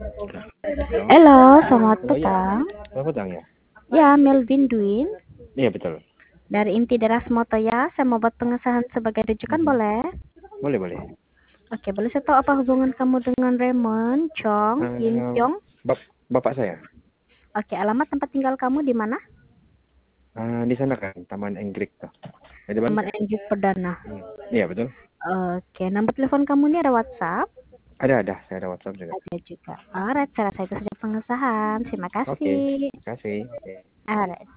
Halo. Halo, selamat Oh ya, petang. selamat petang ya. Ya, Melvin Dwin Iya betul. dari Inti Deras Moto ya. Saya mau buat pengesahan sebagai rujukan, Mhm. boleh? Boleh boleh. Oke, boleh saya tahu apa hubungan kamu dengan Raymond, Chong, Yin Eh, Kyung? bapak saya Oke, alamat tempat tinggal kamu di mana? di sana kan Taman Anggrek tuh. Di depan Taman kan? Anggrek Perdana. Iya betul. Oke, nomor telepon kamu ini ada WhatsApp? Ada. Saya ada WhatsApp juga. Ada juga. Alright, saya rasa itu saja pengesahan. Terima Oke. kasih. Terima kasih. Oke. Alright.